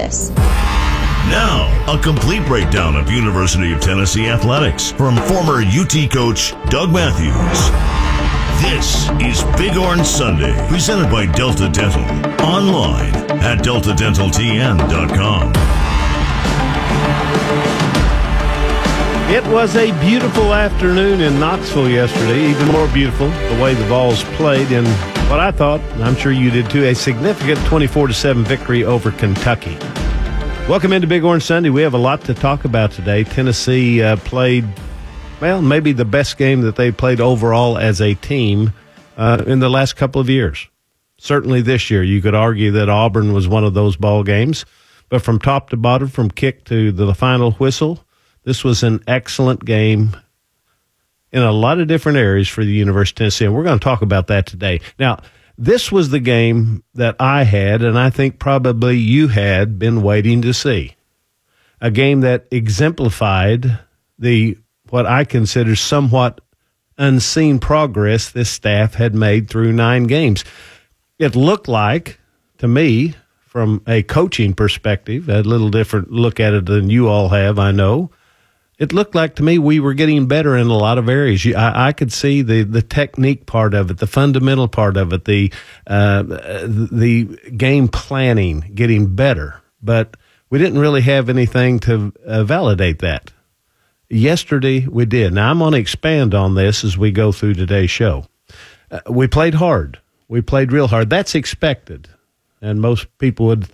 this. Now, a complete breakdown of University of Tennessee athletics from former UT coach Doug Matthews. This is Big Orange Sunday, presented by Delta Dental. Online at deltadentaltn.com. It was a beautiful afternoon in Knoxville yesterday, even more beautiful the way the Vols played in what I thought, and I'm sure you did too, a significant 24-7 victory over Kentucky. Welcome into Big Orange Sunday. We have a lot to talk about today. Tennessee played, well, maybe the best game that they played overall as a team in the last couple of years. Certainly this year. You could argue that Auburn was one of those ball games, but from top to bottom, from kick to the final whistle, this was an excellent game in a lot of different areas for the University of Tennessee, and we're going to talk about that today. Now, this was the game that I had, and I think probably you had been waiting to see. A game that exemplified what I consider somewhat unseen progress this staff had made through 9 games. It looked like, to me, from a coaching perspective, a little different look at it than you all have, I know. It looked like to me we were getting better in a lot of areas. I could see the technique part of it, the fundamental part of it, the game planning getting better. But we didn't really have anything to validate that. Yesterday we did. Now I'm going to expand on this as we go through today's show. We played hard. We played real hard. That's expected. And most people would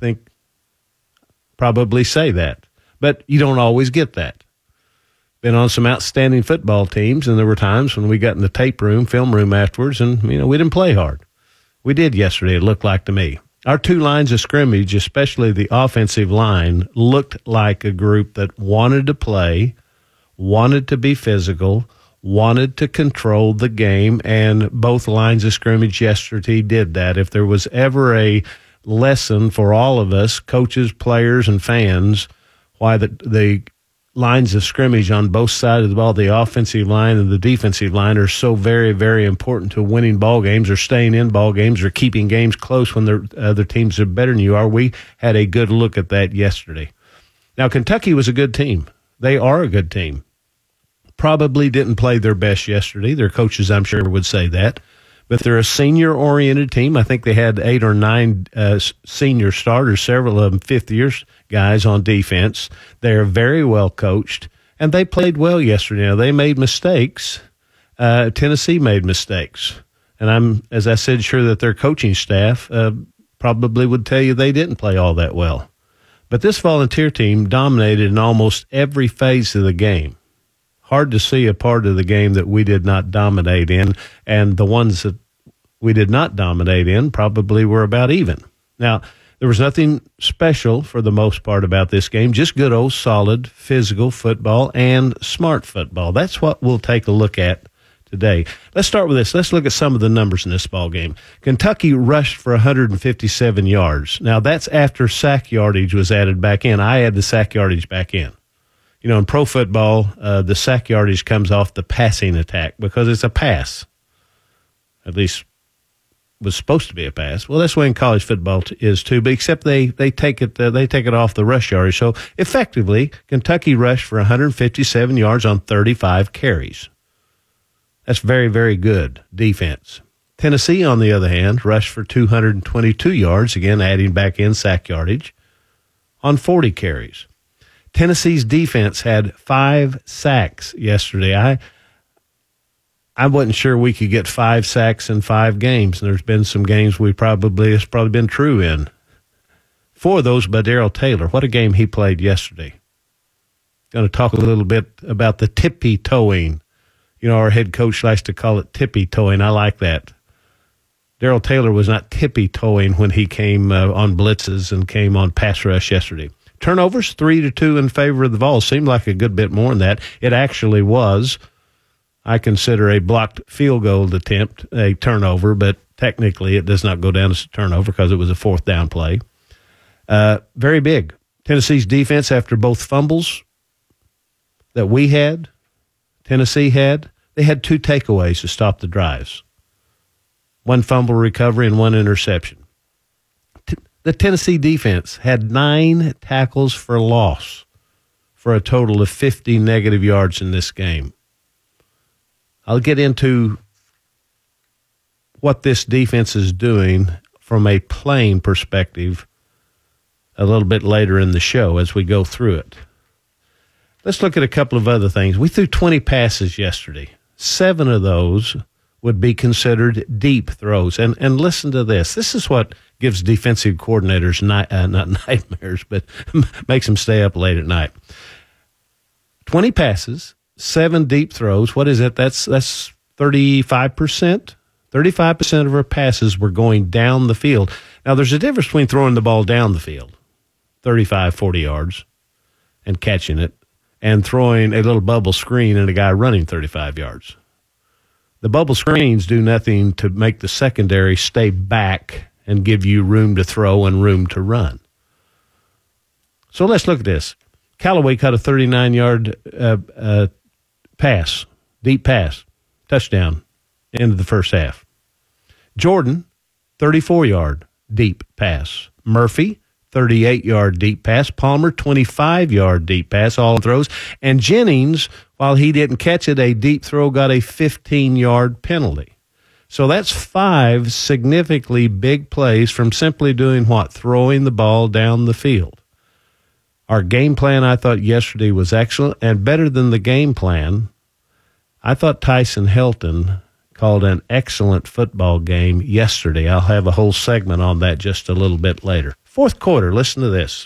probably say that. But you don't always get that. Been on some outstanding football teams, and there were times when we got in the tape room, film room afterwards, and, we didn't play hard. We did yesterday, it looked like to me. Our 2 lines of scrimmage, especially the offensive line, looked like a group that wanted to play, wanted to be physical, wanted to control the game, and both lines of scrimmage yesterday did that. If there was ever a lesson for all of us, coaches, players, and fans, why the lines of scrimmage on both sides of the ball, the offensive line and the defensive line, are so very, very important to winning ball games or staying in ball games or keeping games close when the other teams are better than you are. We had a good look at that yesterday. Now, Kentucky was a good team. They are a good team. Probably didn't play their best yesterday. Their coaches, I'm sure, would say that. But they're a senior-oriented team. I think they had 8 or 9 senior starters, several of them fifth-year guys on defense. They're very well coached, and they played well yesterday. Now, they made mistakes. Tennessee made mistakes. And I'm, as I said, sure that their coaching staff probably would tell you they didn't play all that well. But this Volunteer team dominated in almost every phase of the game. Hard to see a part of the game that we did not dominate in, and the ones that we did not dominate in probably were about even. Now, there was nothing special for the most part about this game, just good old solid physical football and smart football. That's what we'll take a look at today. Let's start with this. Let's look at some of the numbers in this ball game. Kentucky rushed for 157 yards. Now, that's after sack yardage was added back in. I add the sack yardage back in. In pro football, the sack yardage comes off the passing attack because it's a pass. At least was supposed to be a pass. Well, that's the way in college football is too, but except they take it off the rush yardage. So effectively, Kentucky rushed for 157 yards on 35 carries. That's very, very good defense. Tennessee, on the other hand, rushed for 222 yards, again adding back in sack yardage, on 40 carries. Tennessee's defense had 5 sacks yesterday. I wasn't sure we could get 5 sacks in 5 games, and there's been some games it's probably been true in. 4 of those by Darrell Taylor. What a game he played yesterday. Going to talk a little bit about the tippy-toeing. Our head coach likes to call it tippy-toeing. I like that. Darrell Taylor was not tippy-toeing when he came on blitzes and came on pass rush yesterday. Turnovers, 3-2 in favor of the Vols. Seemed like a good bit more than that. It actually was, I consider, a blocked field goal attempt a turnover, but technically it does not go down as a turnover because it was a 4th down play. Very big. Tennessee's defense, after both fumbles that we had, Tennessee had, they had 2 takeaways to stop the drives. 1 fumble recovery and 1 interception. The Tennessee defense had 9 tackles for loss for a total of 50 negative yards in this game. I'll get into what this defense is doing from a playing perspective a little bit later in the show as we go through it. Let's look at a couple of other things. We threw 20 passes yesterday. 7 of those would be considered deep throws. And listen to this. This is what gives defensive coordinators not nightmares, but makes them stay up late at night. 20 passes, 7 deep throws. What is it? That's 35%. 35% of our passes were going down the field. Now, there's a difference between throwing the ball down the field, 35, 40 yards, and catching it, and throwing a little bubble screen and a guy running 35 yards. The bubble screens do nothing to make the secondary stay back and give you room to throw and room to run. So let's look at this. Callaway caught a 39-yard pass, deep pass, touchdown, end of the first half. Jordan, 34-yard deep pass. Murphy, 38-yard deep pass. Palmer, 25-yard deep pass, all throws. And Jennings, while he didn't catch it, a deep throw, got a 15-yard penalty. So that's 5 significantly big plays from simply doing what? Throwing the ball down the field. Our game plan, I thought, yesterday was excellent, and better than the game plan, I thought Tyson Helton called an excellent football game yesterday. I'll have a whole segment on that just a little bit later. Fourth quarter, listen to this.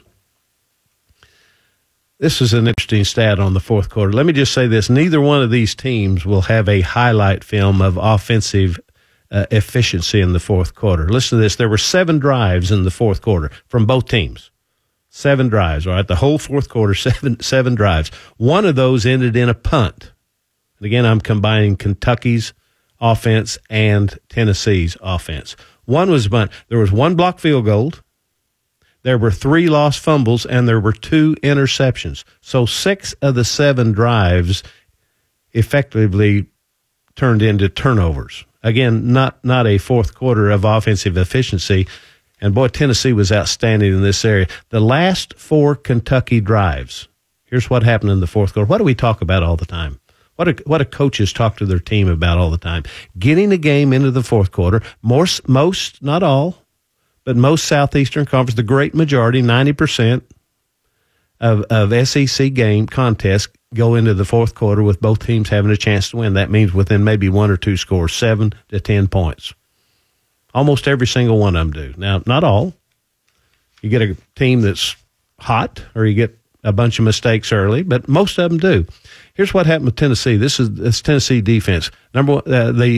This is an interesting stat on the fourth quarter. Let me just say this. Neither one of these teams will have a highlight film of offensive efficiency in the fourth quarter. Listen to this. There were 7 drives in the fourth quarter from both teams. 7 drives, all right? The whole fourth quarter, seven drives. One of those ended in a punt. And again, I'm combining Kentucky's offense and Tennessee's offense. One was a punt. There was 1 blocked field goal. There were 3 lost fumbles, and there were 2 interceptions. So 6 of the 7 drives effectively turned into turnovers. Again, not a fourth quarter of offensive efficiency. And, boy, Tennessee was outstanding in this area. The last 4 Kentucky drives, here's what happened in the fourth quarter. What do we talk about all the time? What do coaches talk to their team about all the time? Getting the game into the fourth quarter. Most, not all, but most Southeastern Conference, the great majority, 90% of SEC game contests go into the fourth quarter with both teams having a chance to win. That means within maybe 1 or 2 scores, 7 to 10 points. Almost every single one of them do. Now, not all. You get a team that's hot, or you get a bunch of mistakes early, but most of them do. Here's what happened with Tennessee. This is Tennessee defense. Number one,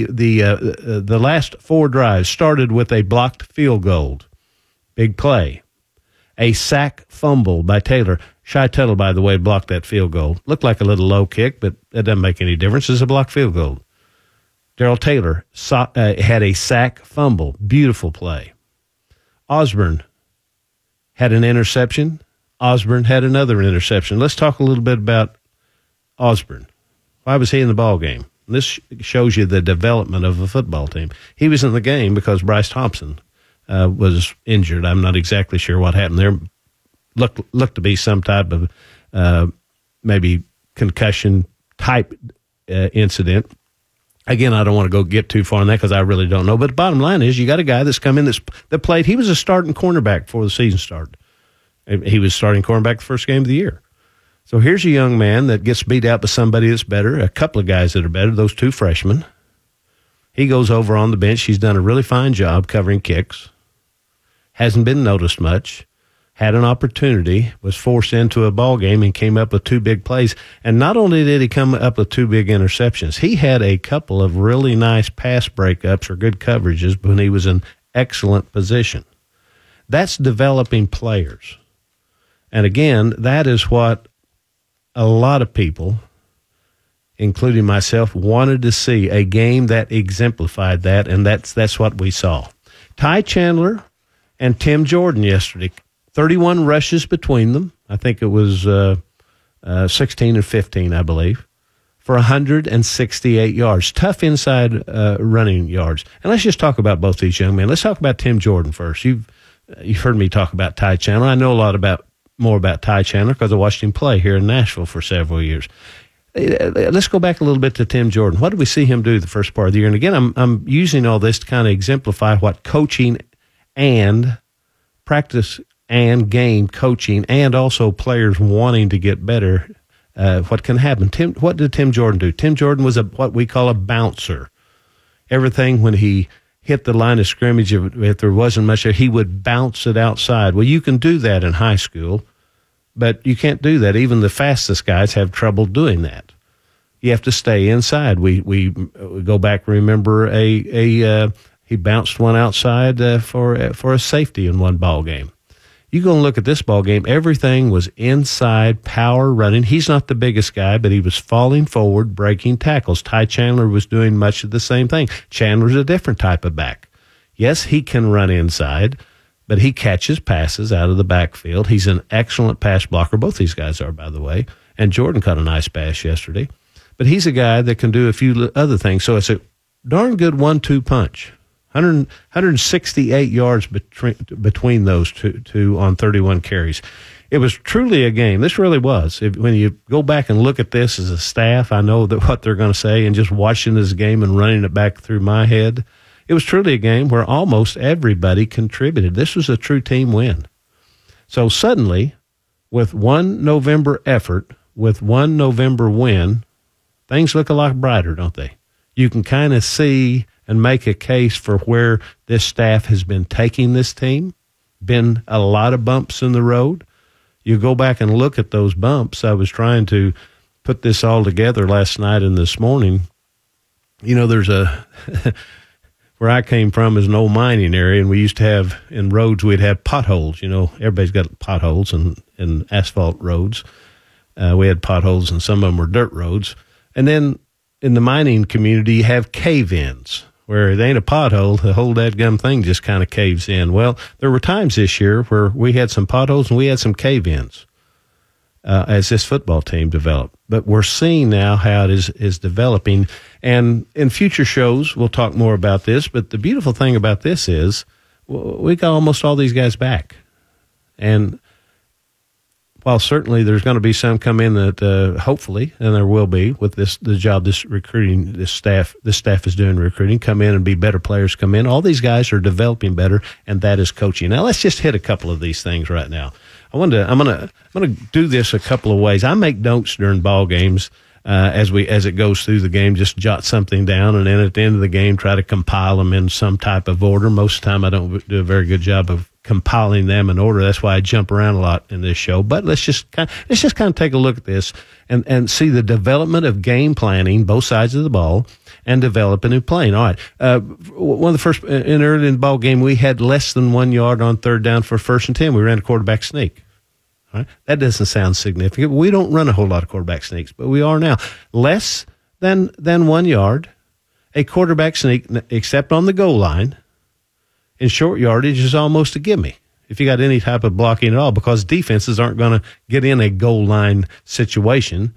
the last 4 drives started with a blocked field goal, big play, a sack fumble by Taylor. Shy Tuttle, by the way, blocked that field goal. Looked like a little low kick, but that doesn't make any difference. It's a blocked field goal. Darrell Taylor had a sack fumble. Beautiful play. Osborne had an interception. Osborne had another interception. Let's talk a little bit about Osborne. Why was he in the ball game? This shows you the development of a football team. He was in the game because Bryce Thompson was injured. I'm not exactly sure what happened there. Looked to be some type of maybe concussion type incident. Again, I don't want to go get too far on that because I really don't know. But the bottom line is you got a guy that's come in that played. He was a starting cornerback before the season started. He was starting cornerback the first game of the year. So here's a young man that gets beat out by somebody that's better, a couple of guys that are better, those 2 freshmen. He goes over on the bench. He's done a really fine job covering kicks. Hasn't been noticed much. Had an opportunity, was forced into a ball game, and came up with 2 big plays. And not only did he come up with 2 big interceptions, he had a couple of really nice pass breakups or good coverages when he was in excellent position. That's developing players. And again, that is what a lot of people, including myself, wanted to see, a game that exemplified that, and that's what we saw. Ty Chandler and Tim Jordan yesterday, 31 rushes between them. I think it was 16 and 15, I believe, for 168 yards. Tough inside running yards. And let's just talk about both these young men. Let's talk about Tim Jordan first. You've you've heard me talk about Ty Chandler. I know a lot more about Ty Chandler because I watched him play here in Nashville for several years. Let's go back a little bit to Tim Jordan. What did we see him do the first part of the year? And again, I'm using all this to kind of exemplify what coaching and practice and game coaching and also players wanting to get better, what can happen. What did Tim Jordan do? Tim Jordan was what we call a bouncer. Everything when he hit the line of scrimmage, if there wasn't much there, he would bounce it outside. Well, you can do that in high school, but you can't do that. Even the fastest guys have trouble doing that. You have to stay inside. We go back. Remember he bounced one outside for a safety in one ball game. You go and look at this ball game. Everything was inside, power running. He's not the biggest guy, but he was falling forward, breaking tackles. Ty Chandler was doing much of the same thing. Chandler's a different type of back. Yes, he can run inside, but he catches passes out of the backfield. He's an excellent pass blocker. Both these guys are, by the way. And Jordan caught a nice pass yesterday. But he's a guy that can do a few other things. So it's a darn good 1-2 punch. 168 yards between those two on 31 carries. It was truly a game. This really was. When you go back and look at this as a staff, I know that what they're going to say, and just watching this game and running it back through my head, it was truly a game where almost everybody contributed. This was a true team win. So suddenly, with one November effort, with one November win, things look a lot brighter, don't they? You can kind of see and make a case for where this staff has been taking this team. Been a lot of bumps in the road. You go back and look at those bumps. I was trying to put this all together last night and this morning. You know, there's where I came from is an old mining area, and we used to have, in roads, we'd have potholes. You know, everybody's got potholes in asphalt roads. We had potholes, and some of them were dirt roads. And then in the mining community, you have cave-ins, where it ain't a pothole, the whole dadgum thing just kind of caves in. Well, there were times this year where we had some potholes and we had some cave-ins as this football team developed. But we're seeing now how it is developing. And in future shows, we'll talk more about this. But the beautiful thing about this is we got almost all these guys back. And while certainly there's going to be some come in that hopefully, and there will be with the job this staff is doing recruiting, come in and be better players come in. All these guys are developing better, and that is coaching. Now let's just hit a couple of these things right now. I'm gonna do this a couple of ways. I make notes during ball games as it goes through the game. Just jot something down, and then at the end of the game, try to compile them in some type of order. Most of the time, I don't do a very good job of compiling them in order. That's why I jump around a lot in this show. But let's just kind of take a look at this and see the development of game planning, both sides of the ball, and developing and playing. All right. One of the first early in the ball game, we had less than 1 yard on third down for 1st and 10. We ran a quarterback sneak. All right. That doesn't sound significant. We don't run a whole lot of quarterback sneaks, but we are now. Less than 1 yard, a quarterback sneak, except on the goal line, in short yardage is almost a gimme if you got any type of blocking at all, because defenses aren't going to get in a goal line situation,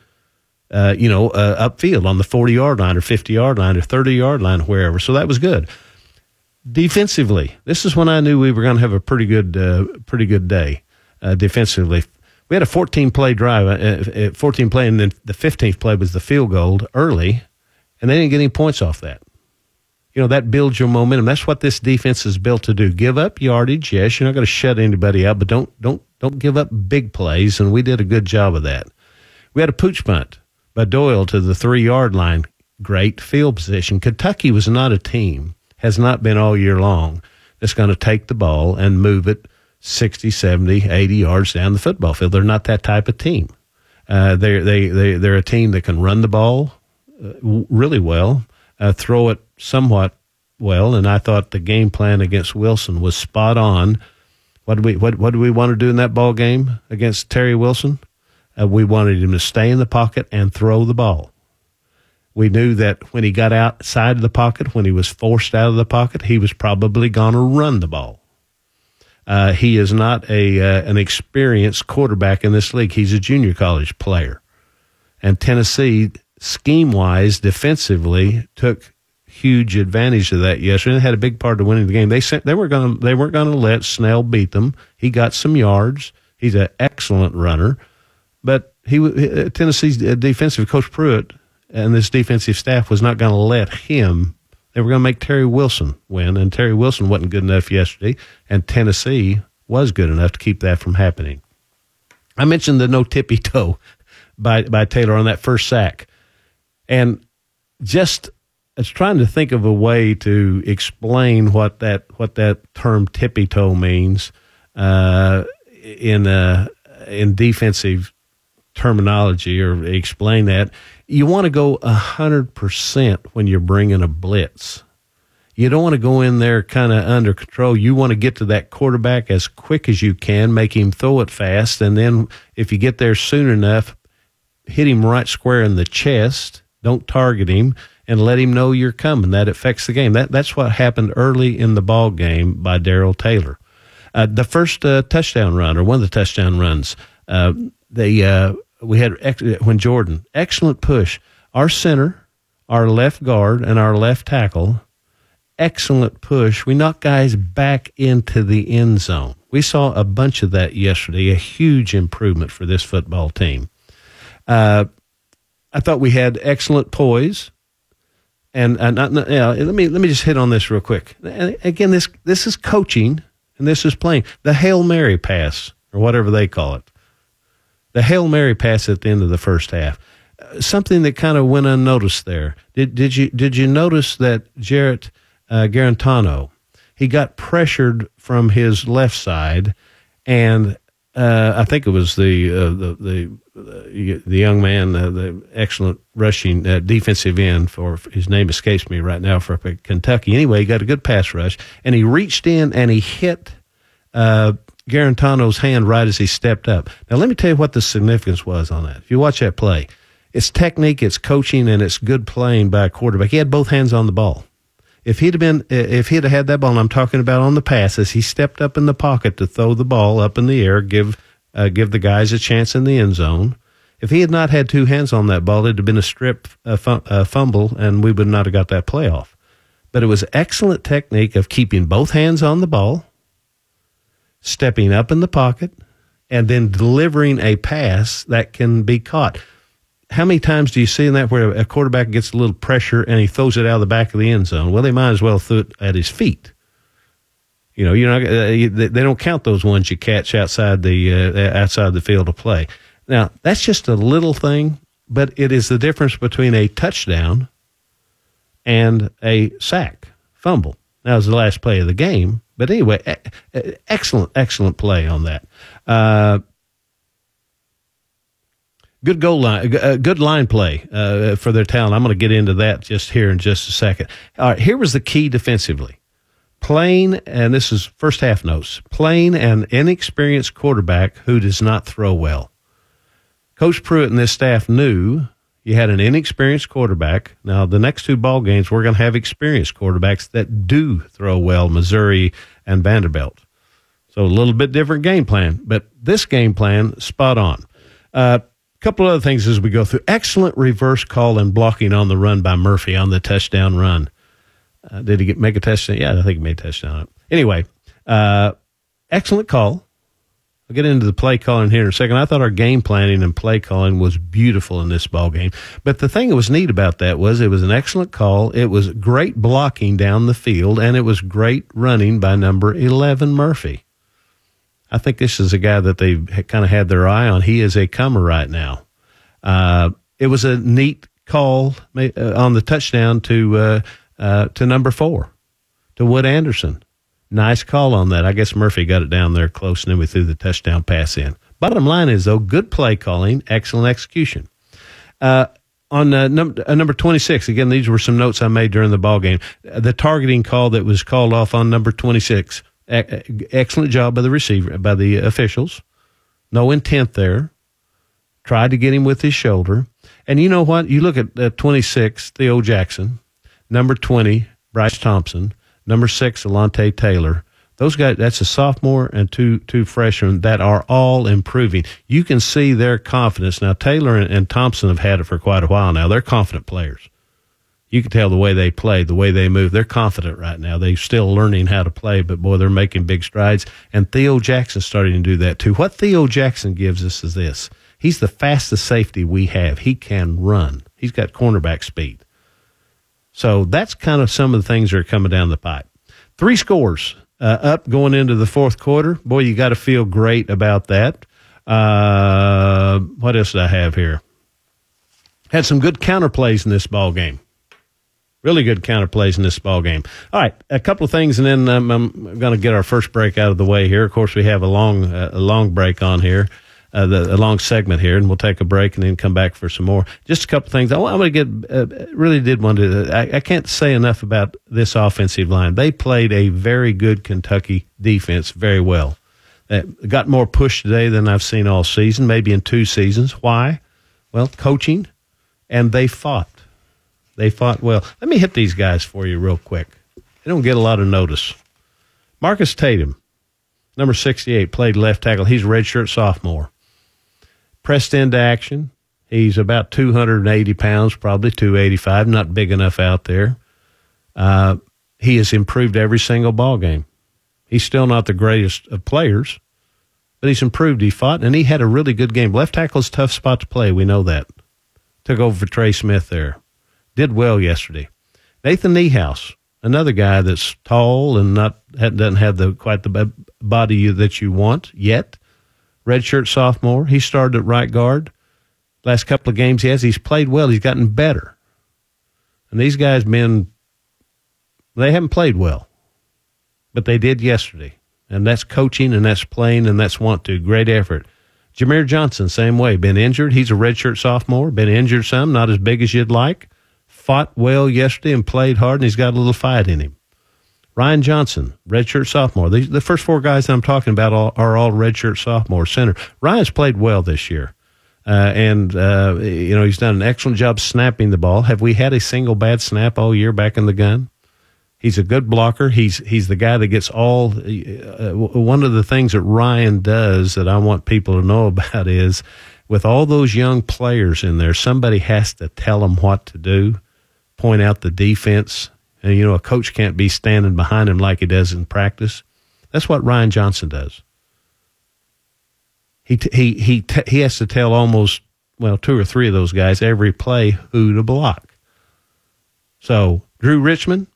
upfield on the 40-yard line or 50-yard line or 30-yard line, wherever. So that was good. Defensively, this is when I knew we were going to have a pretty good day defensively. We had a 14-play drive, 14 play, and then the 15th play was the field goal early, and they didn't get any points off that. You know, that builds your momentum. That's what this defense is built to do. Give up yardage, yes. You're not going to shut anybody out, but don't give up big plays, and we did a good job of that. We had a pooch punt by Doyle to the 3-yard line. Great field position. Kentucky was not a team, has not been all year long, that's going to take the ball and move it 60, 70, 80 yards down the football field. They're not that type of team. They're a team that can run the ball really well, throw it somewhat well, and I thought the game plan against Wilson was spot on. What do we want to do in that ball game against Terry Wilson? We wanted him to stay in the pocket and throw the ball. We knew that when he got outside of the pocket, when he was forced out of the pocket, he was probably going to run the ball. He is not an experienced quarterback in this league. He's a junior college player. And Tennessee, scheme-wise, defensively, took huge advantage of that yesterday. They had a big part of winning the game. They weren't going to let Snell beat them. He got some yards. He's an excellent runner, but Tennessee's defensive coach Pruitt and this defensive staff was not going to let him. They were going to make Terry Wilson win, and Terry Wilson wasn't good enough yesterday, and Tennessee was good enough to keep that from happening. I mentioned the no tippy toe by Taylor on that first sack, and just I was trying to think of a way to explain what that term tippy toe means in defensive terminology, or explain that. You want to go 100% when you're bringing a blitz. You don't want to go in there kind of under control. You want to get to that quarterback as quick as you can, make him throw it fast, and then if you get there soon enough, hit him right square in the chest. Don't target him, and let him know you're coming. That affects the game. That's what happened early in the ball game by Darrell Taylor. The first touchdown run, or one of the touchdown runs, we had when Jordan, excellent push. Our center, our left guard, and our left tackle, excellent push. We knocked guys back into the end zone. We saw a bunch of that yesterday, a huge improvement for this football team. I thought we had excellent poise. And let me just hit on this real quick. And again, this is coaching, and this is playing. The Hail Mary pass, or whatever they call it. The Hail Mary pass at the end of the first half. Something that kind of went unnoticed there. Did you notice that Jarrett Garantano, he got pressured from his left side, and I think it was the young man, the excellent rushing defensive end, for his name escapes me right now, for Kentucky. Anyway, he got a good pass rush, and he reached in and he hit Garantano's hand right as he stepped up. Now, let me tell you what the significance was on that. If you watch that play, it's technique, it's coaching, and it's good playing by a quarterback. He had both hands on the ball. If he'd have had that ball, and I'm talking about on the pass, as he stepped up in the pocket to throw the ball up in the air, give the guys a chance in the end zone. If he had not had two hands on that ball, it'd have been a strip, a fumble, and we would not have got that play off. But it was excellent technique of keeping both hands on the ball, stepping up in the pocket, and then delivering a pass that can be caught. How many times do you see in that where a quarterback gets a little pressure and he throws it out of the back of the end zone? Well, they might as well throw it at his feet. You know, they don't count those ones you catch outside the field of play. Now, that's just a little thing, but it is the difference between a touchdown and a sack, fumble. That was the last play of the game. But anyway, excellent play on that. Good goal line, good line play for their talent. I'm going to get into that just here in just a second. All right, here was the key defensively. Playing, and this is first half notes, playing an inexperienced quarterback who does not throw well. Coach Pruitt and this staff knew you had an inexperienced quarterback. Now, the next two ball games, we're going to have experienced quarterbacks that do throw well, Missouri and Vanderbilt. So a little bit different game plan, but this game plan, spot on. Couple other things as we go through. Excellent reverse call and blocking on the run by Murphy on the touchdown run. Did he make a touchdown? Yeah, I think he made a touchdown. Anyway, excellent call. I'll get into the play calling here in a second. I thought our game planning and play calling was beautiful in this ball game. But the thing that was neat about that was it was an excellent call. It was great blocking down the field, and it was great running by number 11, Murphy. I think this is a guy that they've kind of had their eye on. He is a comer right now. It was a neat call on the touchdown to number 4, to Wood Anderson. Nice call on that. I guess Murphy got it down there close, and then we threw the touchdown pass in. Bottom line is, though, good play calling, excellent execution. On number 26, again, these were some notes I made during the ball game. The targeting call that was called off on number 26. Excellent job by the receiver, by the officials. No intent there. Tried to get him with his shoulder. And you know what? You look at 26, Theo Jackson. Number 20, Bryce Thompson. Number 6, Alontae Taylor. Those guys, that's a sophomore and two freshmen that are all improving. You can see their confidence. Now, Taylor and Thompson have had it for quite a while now. They're confident players. You can tell the way they play, the way they move. They're confident right now. They're still learning how to play, but, boy, they're making big strides. And Theo Jackson's starting to do that, too. What Theo Jackson gives us is this. He's the fastest safety we have. He can run. He's got cornerback speed. So that's kind of some of the things that are coming down the pipe. 3 scores up going into the fourth quarter. Boy, you got to feel great about that. What else did I have here? Had some good counter plays in this ball game. Really good counter plays in this ball game. All right, a couple of things, and then I'm going to get our first break out of the way here. Of course, we have a long break on here, a long segment here, and we'll take a break and then come back for some more. Just a couple of things. I want to get really did want to. I can't say enough about this offensive line. They played a very good Kentucky defense very well. Got more push today than I've seen all season, maybe in 2 seasons. Why? Well, coaching, and they fought. They fought well. Let me hit these guys for you real quick. They don't get a lot of notice. Marcus Tatum, number 68, played left tackle. He's a redshirt sophomore. Pressed into action. He's about 280 pounds, probably 285, not big enough out there. He has improved every single ball game. He's still not the greatest of players, but he's improved. He fought, and he had a really good game. Left tackle is a tough spot to play. We know that. Took over for Trey Smith there. Did well yesterday. Nathan Niehaus, another guy that's tall and doesn't have quite the body that you want yet. Redshirt sophomore. He started at right guard. Last couple of games he's played well. He's gotten better. And these guys, they haven't played well, but they did yesterday. And that's coaching, and that's playing, and that's want to. Great effort. Jameer Johnson, same way. Been injured. He's a redshirt sophomore. Been injured some, not as big as you'd like. Fought well yesterday and played hard, and he's got a little fight in him. Ryan Johnson, redshirt sophomore. The first 4 guys that I'm talking about are all redshirt sophomore center. Ryan's played well this year, and he's done an excellent job snapping the ball. Have we had a single bad snap all year back in the gun? He's a good blocker. He's the guy that gets all. One of the things that Ryan does that I want people to know about is, with all those young players in there, somebody has to tell them what to do. Point out the defense, and a coach can't be standing behind him like he does in practice. That's what Ryan Johnson does. He has to tell almost 2 or 3 of those guys every play who to block. So Drew Richmond,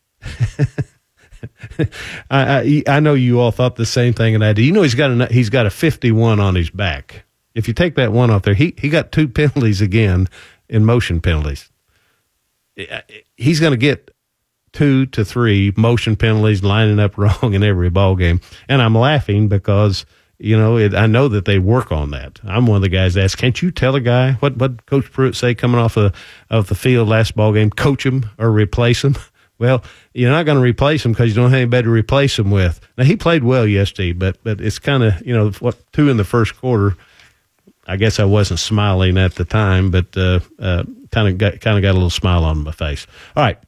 I know you all thought the same thing, and I do. He's got a 51 on his back. If you take that one off there, he got 2 penalties again in motion penalties. He's going to get 2 to 3 motion penalties lining up wrong in every ball game. And I'm laughing because, I know that they work on that. I'm one of the guys that asks, can't you tell a guy what Coach Pruitt say coming off of the field last ball game, coach him or replace him? Well, you're not going to replace him because you don't have anybody to replace him with. Now, he played well yesterday, but it's kind of, 2 in the first quarter. I guess I wasn't smiling at the time, but kind of got a little smile on my face. All right,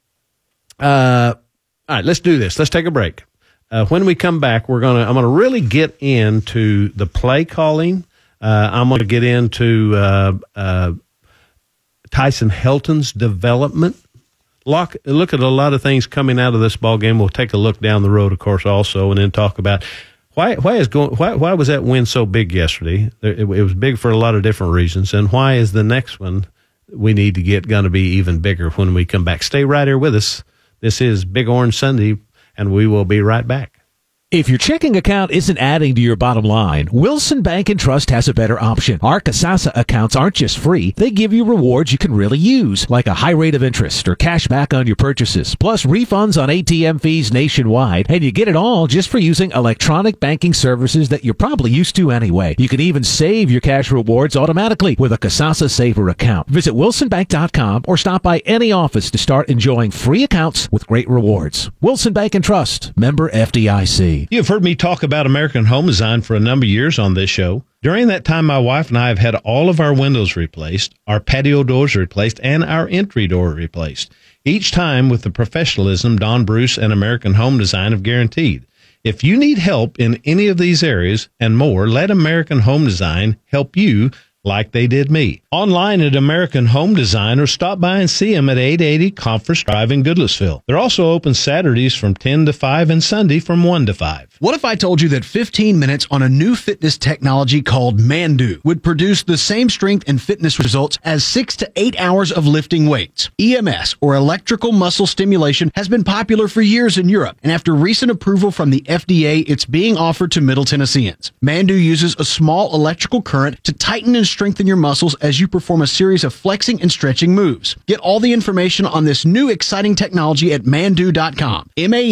let's do this. Let's take a break. When we come back, I'm gonna really get into the play calling. I'm going to get into Tyson Helton's development. Look at a lot of things coming out of this ball game. We'll take a look down the road, of course, also, and then talk about. Why was that win so big yesterday? It was big for a lot of different reasons, and why is the next one we need to get going to be even bigger when we come back? Stay right here with us. This is Big Orange Sunday, and we will be right back. If your checking account isn't adding to your bottom line, Wilson Bank and Trust has a better option. Our Kasasa accounts aren't just free. They give you rewards you can really use, like a high rate of interest or cash back on your purchases, plus refunds on ATM fees nationwide, and you get it all just for using electronic banking services that you're probably used to anyway. You can even save your cash rewards automatically with a Kasasa Saver account. Visit wilsonbank.com or stop by any office to start enjoying free accounts with great rewards. Wilson Bank and Trust, member FDIC. You've heard me talk about American Home Design for a number of years on this show. During that time, my wife and I have had all of our windows replaced, our patio doors replaced, and our entry door replaced. Each time with the professionalism Don Bruce and American Home Design have guaranteed. If you need help in any of these areas and more, let American Home Design help you like they did me. Online at American Home Design, or stop by and see them at 880 Conference Drive in Goodlettsville. They're also open Saturdays from 10 to 5 and Sunday from 1 to 5. What if I told you that 15 minutes on a new fitness technology called Mandu would produce the same strength and fitness results as 6 to 8 hours of lifting weights? EMS, or electrical muscle stimulation, has been popular for years in Europe, and after recent approval from the FDA, it's being offered to Middle Tennesseans. Mandu uses a small electrical current to tighten and strengthen your muscles as you perform a series of flexing and stretching moves. Get all the information on this new exciting technology at mandu.com.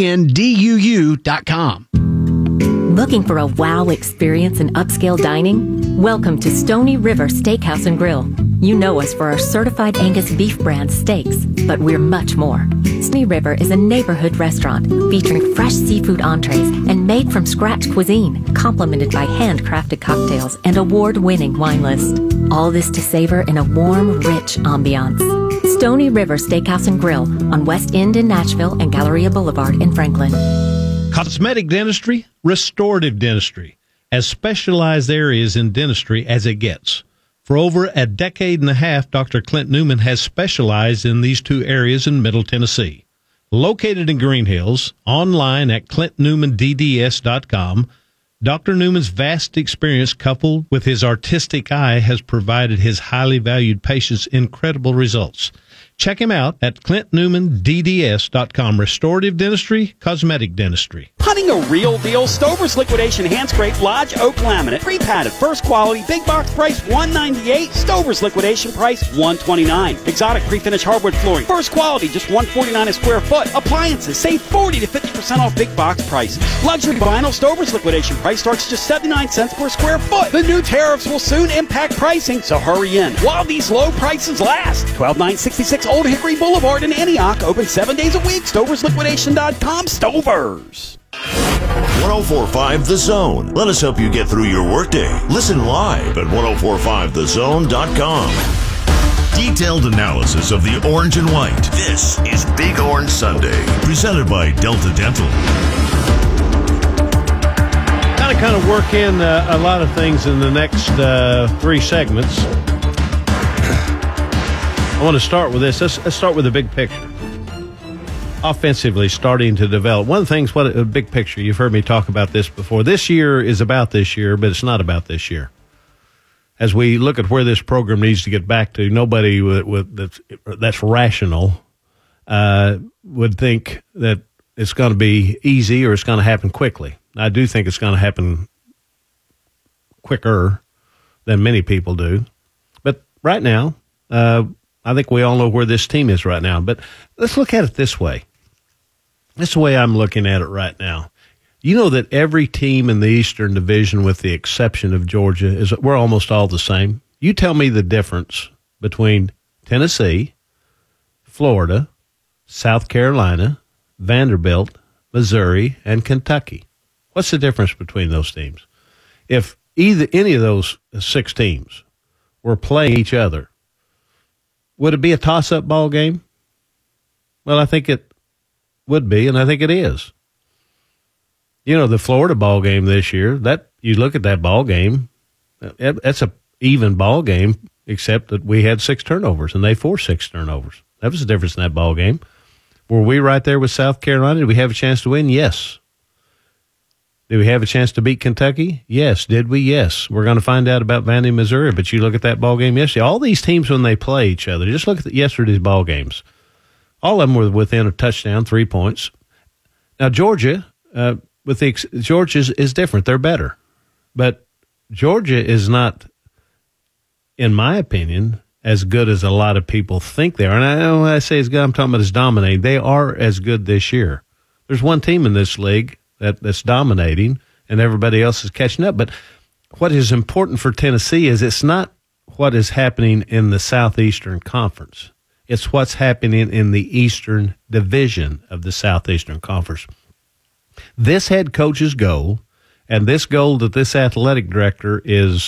MANDUU.com. Looking for a wow experience in upscale dining? Welcome to Stony River Steakhouse and Grill. You know us for our certified Angus beef brand steaks, but we're much more. Stony River is a neighborhood restaurant featuring fresh seafood entrees and made from scratch cuisine, complemented by handcrafted cocktails and award-winning wine list. All this to savor in a warm, rich ambiance. Stony River Steakhouse and Grill on West End in Nashville and Galleria Boulevard in Franklin. Cosmetic dentistry, restorative dentistry, as specialized areas in dentistry as it gets. For over a decade and a half, Dr. Clint Newman has specialized in these two areas in Middle Tennessee. Located in Green Hills, online at clintnewmandds.com, Dr. Newman's vast experience coupled with his artistic eye has provided his highly valued patients incredible results. Check him out at clintnewmandds.com. Restorative dentistry, cosmetic dentistry. Hunting a real deal, Stover's Liquidation Hand Scrape Lodge Oak Laminate. Pre-padded, first quality, big box price $198. Stover's Liquidation price $129. Exotic pre-finished hardwood flooring. First quality, just $149 a square foot. Appliances, save 40 to 50% off big box prices. Luxury vinyl, Stover's Liquidation price starts just 79 cents per square foot. The new tariffs will soon impact pricing, so hurry in while these low prices last. 12966 Old Hickory Boulevard in Antioch. Open 7 days a week. StoversLiquidation.com. Stovers. 1045 The Zone. Let us help you get through your workday. Listen live at 1045thezone.com. Detailed analysis of the orange and white. This is Big Orange Sunday, presented by Delta Dental. Kind of work in a lot of things in the next 3 segments. I want to start with this. Let's start with the big picture. Offensively starting to develop. One of the things, what a big picture, you've heard me talk about this before. This year is about this year, but it's not about this year. As we look at where this program needs to get back to, nobody that's rational would think that it's going to be easy or it's going to happen quickly. I do think it's going to happen quicker than many people do. But right now, I think we all know where this team is right now. But let's look at it this way. This is the way I'm looking at it right now. You know that every team in the Eastern Division, with the exception of Georgia, we're almost all the same. You tell me the difference between Tennessee, Florida, South Carolina, Vanderbilt, Missouri, and Kentucky. What's the difference between those teams? If any of those 6 teams were playing each other, would it be a toss-up ball game? Well, I think it would be, and I think it is. You know, the Florida ball game this year, that you look at that ball game, that's a even ball game, except that we had 6 turnovers, and they forced 6 turnovers. That was the difference in that ball game. Were we right there with South Carolina? Did we have a chance to win? Yes. Did we have a chance to beat Kentucky? Yes. Did we? Yes. We're going to find out about Vandy, Missouri, but you look at that ball game yesterday. All these teams, when they play each other, just look at yesterday's ball games. All of them were within a touchdown, 3 points. Now, Georgia, Georgia's is different. They're better. But Georgia is not, in my opinion, as good as a lot of people think they are. And I know when I say as good, I'm talking about as dominating. They are as good this year. There's one team in this league that's dominating, and everybody else is catching up. But what is important for Tennessee is it's not what is happening in the Southeastern Conference. It's what's happening in the Eastern Division of the Southeastern Conference. This head coach's goal, and this goal that this athletic director is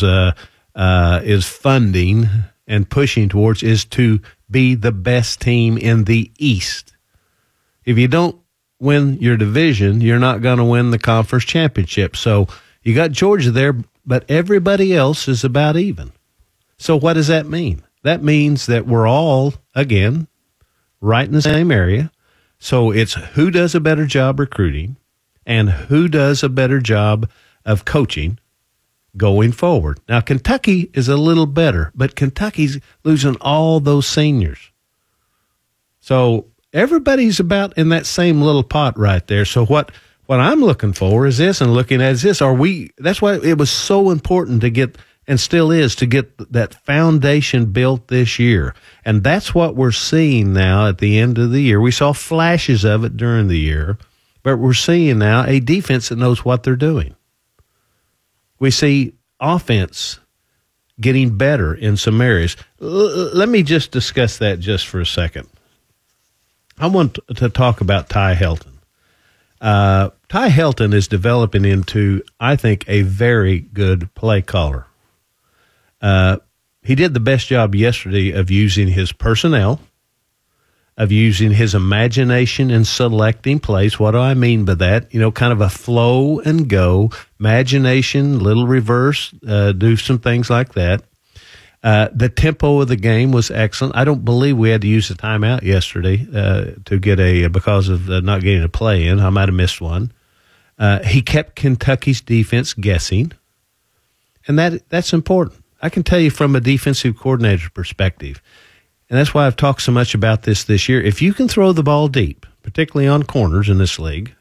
funding and pushing towards, is to be the best team in the East. If you don't win your division, you're not going to win the conference championship. So you got Georgia there, but everybody else is about even. So what does that mean? That means that we're all, again, right in the same area. So it's who does a better job recruiting and who does a better job of coaching going forward. Now, Kentucky is a little better, but Kentucky's losing all those seniors. So everybody's about in that same little pot right there. So what I'm looking for is this, and looking at is this. That's why it was so important to get, and still is, to get that foundation built this year. And that's what we're seeing now at the end of the year. We saw flashes of it during the year, but we're seeing now a defense that knows what they're doing. We see offense getting better in some areas. Let me just discuss that just for a second. I want to talk about Ty Helton. Ty Helton is developing into, I think, a very good play caller. He did the best job yesterday of using his personnel, of using his imagination in selecting plays. What do I mean by that? Kind of a flow and go, imagination, little reverse, do some things like that. The tempo of the game was excellent. I don't believe we had to use a timeout yesterday to get because of not getting a play in. I might have missed one. He kept Kentucky's defense guessing, and that's important. I can tell you from a defensive coordinator perspective, and that's why I've talked so much about this year. If you can throw the ball deep, particularly on corners in this league,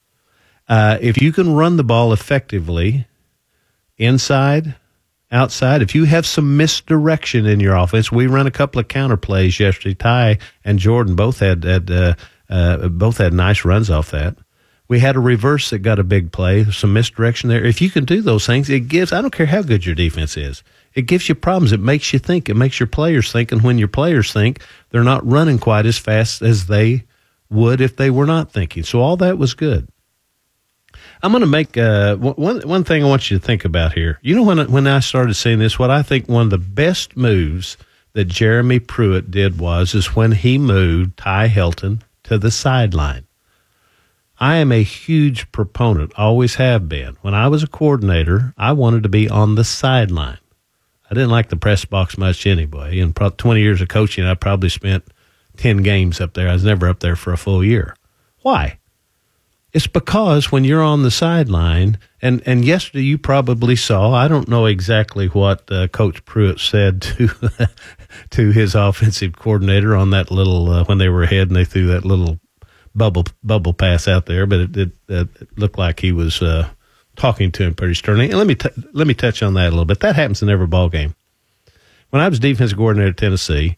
if you can run the ball effectively inside, outside, if you have some misdirection in your offense, we ran a couple of counter plays yesterday. Ty and Jordan both had nice runs off that. We had a reverse that got a big play, some misdirection there. If you can do those things, it gives, I don't care how good your defense is, it gives you problems. It makes you think. It makes your players think. And when your players think, they're not running quite as fast as they would if they were not thinking. So all that was good. I'm going to make one thing I want you to think about here. When I started seeing this, what I think one of the best moves that Jeremy Pruitt did is when he moved Ty Helton to the sideline. I am a huge proponent, always have been. When I was a coordinator, I wanted to be on the sideline. I didn't like the press box much anyway. In 20 years of coaching, I probably spent 10 games up there. I was never up there for a full year. Why? It's because when you're on the sideline, and yesterday you probably saw, I don't know exactly what Coach Pruitt said to his offensive coordinator on that little, when they were ahead and they threw that little bubble pass out there, but it looked like he was talking to him pretty sternly. And let me touch on that a little bit. That happens in every ball game. When I was defensive coordinator at Tennessee,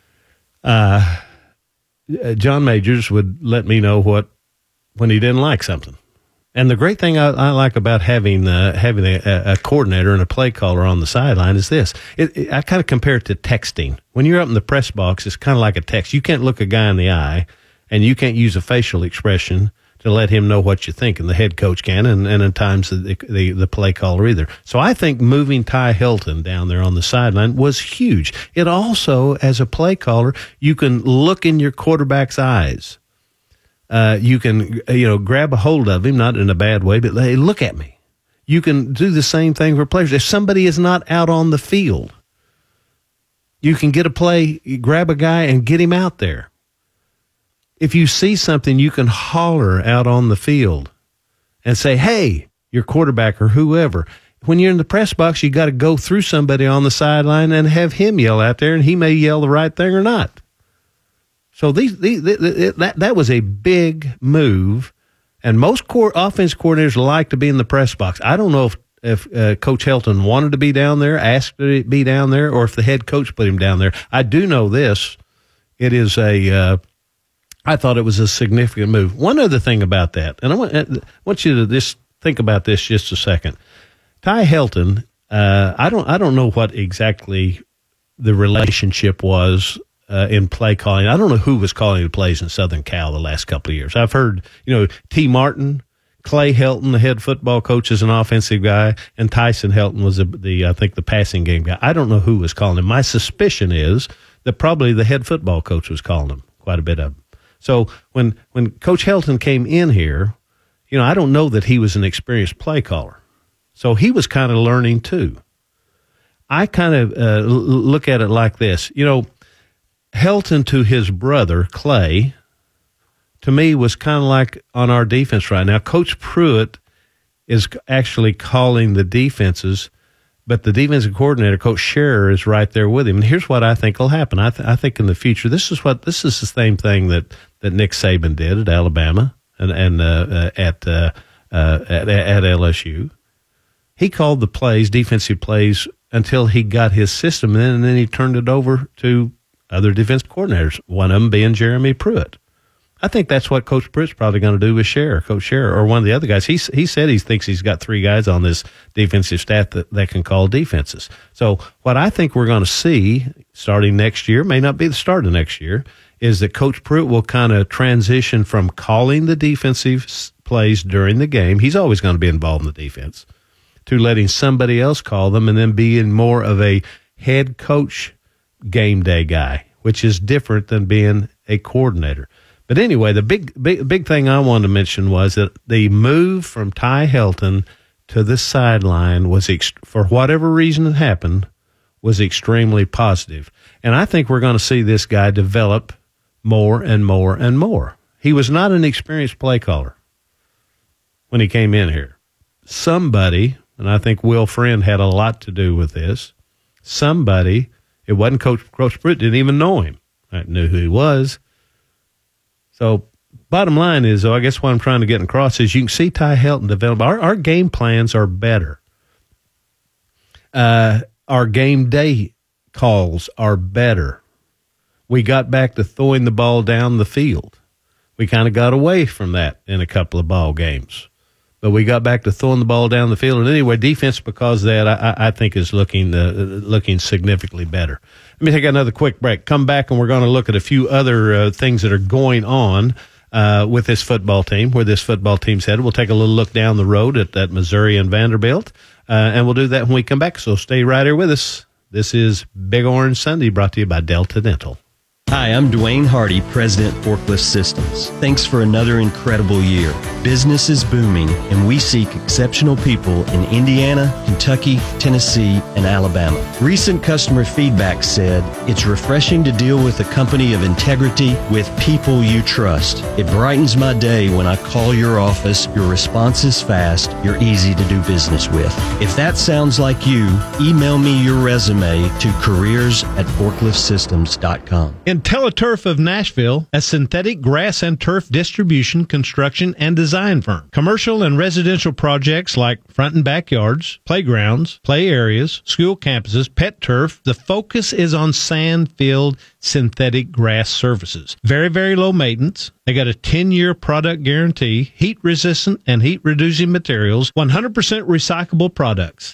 John Majors would let me know when he didn't like something. And the great thing I like about having a coordinator and a play caller on the sideline is this. I kind of compare it to texting. When you're up in the press box, it's kind of like a text. You can't look a guy in the eye, and you can't use a facial expression to let him know what you think, and the head coach can, and at times the play caller either. So I think moving Ty Helton down there on the sideline was huge. It also, as a play caller, you can look in your quarterback's eyes. You can, grab a hold of him, not in a bad way, but hey, look at me. You can do the same thing for players. If somebody is not out on the field, you can get a play, grab a guy and get him out there. If you see something, you can holler out on the field and say, hey, your quarterback or whoever. When you're in the press box, you got to go through somebody on the sideline and have him yell out there, and he may yell the right thing or not. So that was a big move, and most offense coordinators like to be in the press box. I don't know if Coach Helton wanted to be down there, asked to be down there, or if the head coach put him down there. I do know this. It is I thought it was a significant move. One other thing about that, and I want you to just think about this just a second. Ty Helton, I don't know what exactly the relationship was in play calling. I don't know who was calling the plays in Southern Cal the last couple of years. I've heard, T. Martin, Clay Helton, the head football coach, is an offensive guy, and Tyson Helton was the passing game guy. I don't know who was calling him. My suspicion is that probably the head football coach was calling him, quite a bit of them. So when Coach Helton came in here, I don't know that he was an experienced play caller. So he was kind of learning too. I kind of look at it like this. You know, Helton to his brother, Clay, to me was kind of like on our defense right now. Coach Pruitt is actually calling the defenses, but the defensive coordinator, Coach Scherer, is right there with him. And here's what I think will happen. I think in the future, this is the same thing that Nick Saban did at Alabama and at LSU. He called the plays, defensive plays, until he got his system in, and then he turned it over to other defensive coordinators, one of them being Jeremy Pruitt. I think that's what Coach Pruitt's probably going to do with Coach Scherer, or one of the other guys. He said he thinks he's got 3 guys on this defensive staff that can call defenses. So what I think we're going to see starting next year, may not be the start of next year, is that Coach Pruitt will kind of transition from calling the defensive plays during the game. He's always going to be involved in the defense, to letting somebody else call them and then being more of a head coach game day guy, which is different than being a coordinator. But anyway, the big thing I wanted to mention was that the move from Ty Helton to the sideline was, for whatever reason it happened, was extremely positive. And I think we're going to see this guy develop more and more and more. He was not an experienced play caller when he came in here. Somebody, and I think Will Friend had a lot to do with this, it wasn't Coach Pruitt, didn't even know him. I knew who he was. So bottom line is, I guess what I'm trying to get across is you can see Ty Helton develop. Our game plans are better. Our game day calls are better. We got back to throwing the ball down the field. We kind of got away from that in a couple of ball games. But we got back to throwing the ball down the field. And anyway, defense, because of that, I think is looking significantly better. Let me take another quick break. Come back, and we're going to look at a few other things that are going on with this football team, where this football team's headed. We'll take a little look down the road at Missouri and Vanderbilt, and we'll do that when we come back. So stay right here with us. This is Big Orange Sunday, brought to you by Delta Dental. Hi, I'm Dwayne Hardy, President, Forklift Systems. Thanks for another incredible year. Business is booming, and we seek exceptional people in Indiana, Kentucky, Tennessee, and Alabama. Recent customer feedback said, it's refreshing to deal with a company of integrity with people you trust. It brightens my day when I call your office, your response is fast, you're easy to do business with. If that sounds like you, email me your resume to careers@forkliftsystems.com. IntelliTurf of Nashville, a synthetic grass and turf distribution, construction, and design firm. Commercial and residential projects like front and backyards, playgrounds, play areas, school campuses, pet turf. The focus is on sand-filled synthetic grass surfaces. Very, very low maintenance. They got a 10-year product guarantee, heat-resistant and heat-reducing materials, 100% recyclable products.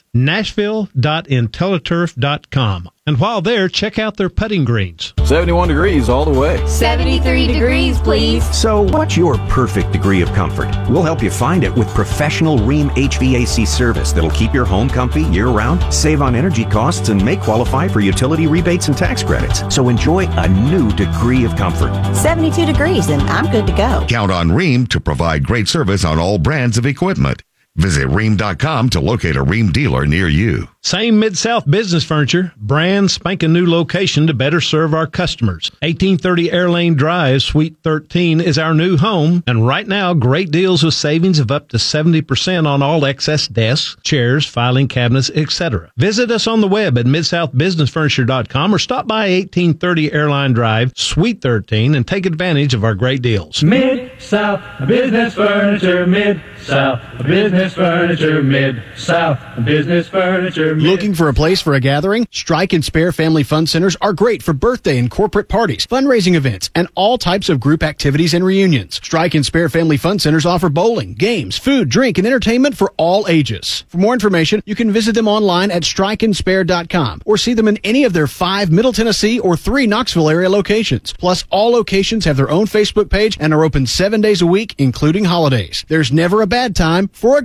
Nashville.intelliturf.com. And while there, check out their putting greens. 71 degrees all the way. 73 degrees, please. So what's your perfect degree of comfort? We'll help you find it with professional Rheem HVAC service that'll keep your home comfy year-round, save on energy costs, and may qualify for utility rebates and tax credits. So enjoy a new degree of comfort. 72 degrees, and I'm good to go. Count on Rheem to provide great service on all brands of equipment. Visit Rheem.com to locate a Rheem dealer near you. Same Mid-South Business Furniture, brand spanking new location to better serve our customers. 1830 Airlane Drive, Suite 13 is our new home, and right now, great deals with savings of up to 70% on all excess desks, chairs, filing cabinets, etc. Visit us on the web at midsouthbusinessfurniture.com or stop by 1830 Airline Drive, Suite 13, and take advantage of our great deals. Mid-South Business Furniture, Mid-South Business Furniture, Mid-South Business Furniture. Looking for a place for a gathering? Strike and Spare Family Fun Centers are great for birthday and corporate parties, fundraising events, and all types of group activities and reunions. Strike and Spare Family Fun Centers offer bowling, games, food, drink, and entertainment for all ages. For more information, you can visit them online at strikeandspare.com or see them in any of their 5 Middle Tennessee or 3 Knoxville area locations. Plus, all locations have their own Facebook page and are open 7 days a week, including holidays. There's never a bad time for a good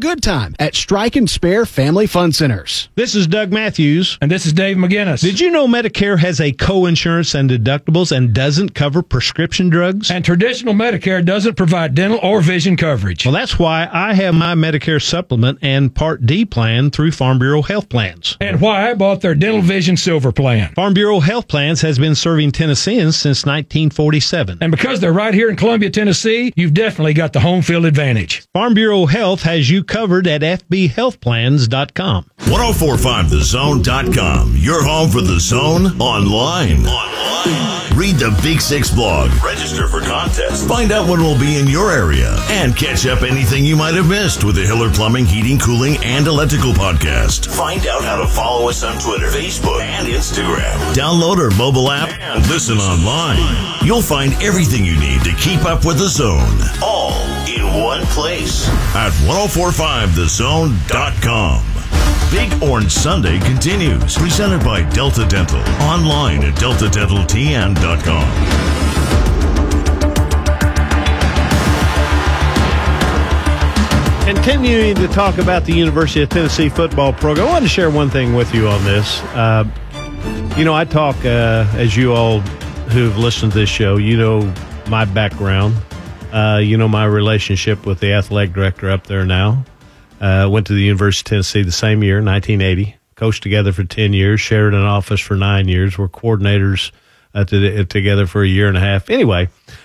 good time at Strike and Spare Family Fun Centers. This is Doug Matthews. And this is Dave McGinnis. Did you know Medicare has a co-insurance and deductibles and doesn't cover prescription drugs? And traditional Medicare doesn't provide dental or vision coverage. Well, that's why I have my Medicare supplement and Part D plan through Farm Bureau Health Plans. And why I bought their Dental Vision Silver plan. Farm Bureau Health Plans has been serving Tennesseans since 1947. And because they're right here in Columbia, Tennessee, you've definitely got the home field advantage. Farm Bureau Health has you covered at fbhealthplans.com. 1045thezone.com, your home for the Zone online. Read the Big Six blog, register for contests, find out what will be in your area, and catch up anything you might have missed with the Hiller Plumbing, Heating, Cooling, and Electrical podcast. Find out how to follow us on Twitter, Facebook, and Instagram. Download our mobile app and listen online. You'll find everything you need to keep up with the Zone, all in one place at 1045thezone.com. Big Orange Sunday continues, presented by Delta Dental, online at deltadentaltn.com. Continuing to talk about the University of Tennessee football program, I wanted to share one thing with you on this. I talk, as you all who've listened to this show, you know my background. You know my relationship with the athletic director up there now. Went to the University of Tennessee the same year, 1980. Coached together for 10 years, shared an office for 9 years. We're coordinators together for a year and a half. Anyway,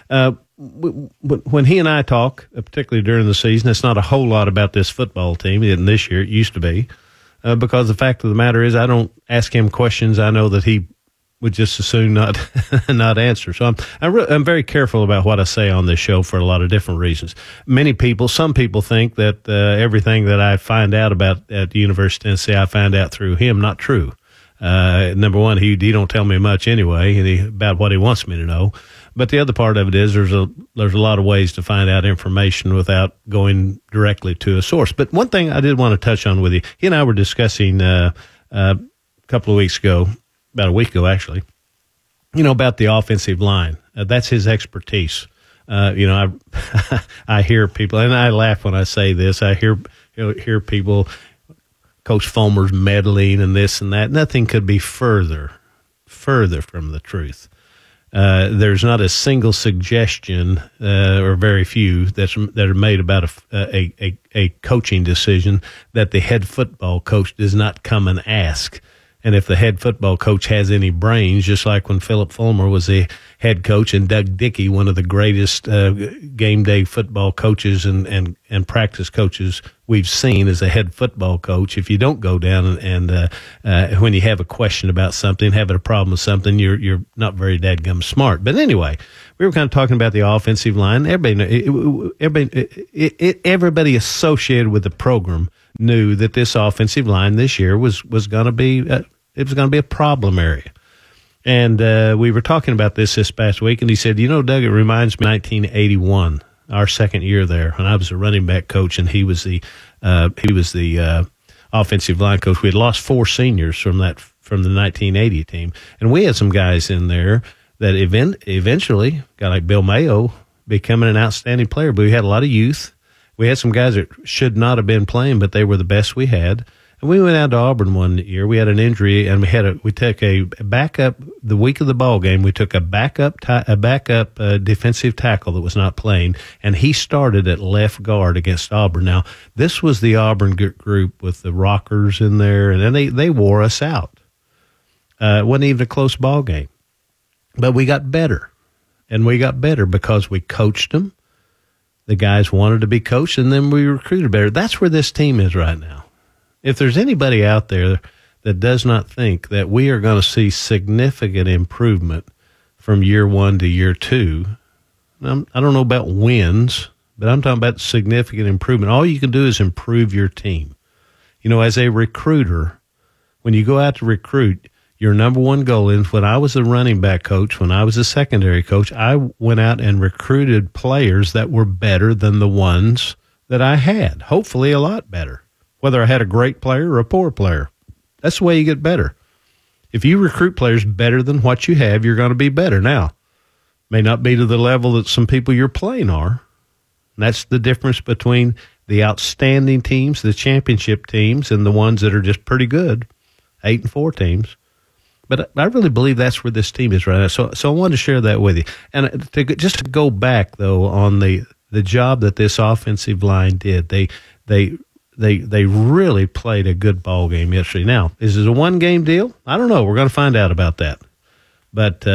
when he and I talk, particularly during the season, it's not a whole lot about this football team. It isn't this year. It used to be. Because the fact of the matter is I don't ask him questions I know that he would just as soon not answer. So I'm very careful about what I say on this show for a lot of different reasons. Some people think that everything that I find out about at the University of Tennessee, I find out through him. Not true. Number one, he don't tell me much anyway about what he wants me to know. But the other part of it is there's a lot of ways to find out information without going directly to a source. But one thing I did want to touch on with you, he and I were discussing a couple of weeks ago, about a week ago actually, about the offensive line. That's his expertise. I hear people, and I laugh when I say this. I hear people, Coach Fulmer's meddling and this and that. Nothing could be further from the truth. There's not a single suggestion, or very few, that are made about a coaching decision that the head football coach does not come and ask. And if the head football coach has any brains, just like when Philip Fulmer was the head coach and Doug Dickey, one of the greatest game day football coaches and practice coaches we've seen as a head football coach, if you don't go down and when you have a question about something, having a problem with something, you're not very dadgum smart. But anyway, we were kind of talking about the offensive line. Everybody associated with the program knew that this offensive line this year was going to be a problem area. And we were talking about this past week, and he said, Doug, it reminds me of 1981, our second year there, when I was a running back coach, and he was the offensive line coach. We had lost 4 seniors from the 1980 team, and we had some guys in there that eventually, a guy like Bill Mayo, becoming an outstanding player. But we had a lot of youth. We had some guys that should not have been playing, but they were the best we had. And we went out to Auburn one year. We had an injury, and we took a backup the week of the ball game. We took a backup defensive tackle that was not playing, and he started at left guard against Auburn. Now, this was the Auburn group with the Rockers in there, and then they wore us out. It wasn't even a close ball game, but we got better, and we got better because we coached them. The guys wanted to be coached, and then we recruited better. That's where this team is right now. If there's anybody out there that does not think that we are going to see significant improvement from year 1 to year 2, I don't know about wins, but I'm talking about significant improvement. All you can do is improve your team. As a recruiter, when you go out to recruit, your number one goal is, when I was a running back coach, when I was a secondary coach, I went out and recruited players that were better than the ones that I had, hopefully a lot better, whether I had a great player or a poor player. That's the way you get better. If you recruit players better than what you have, you're going to be better. Now, may not be to the level that some people you're playing are. And that's the difference between the outstanding teams, the championship teams, and the ones that are just pretty good, 8-4 teams. But I really believe that's where this team is right now. So I wanted to share that with you. And just to go back, though, on the job that this offensive line did, they really played a good ball game yesterday. Now, is it a one-game deal? I don't know. We're going to find out about that. But